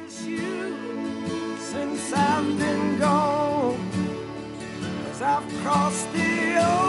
miss you since I've been gone, 'cause I've crossed the ocean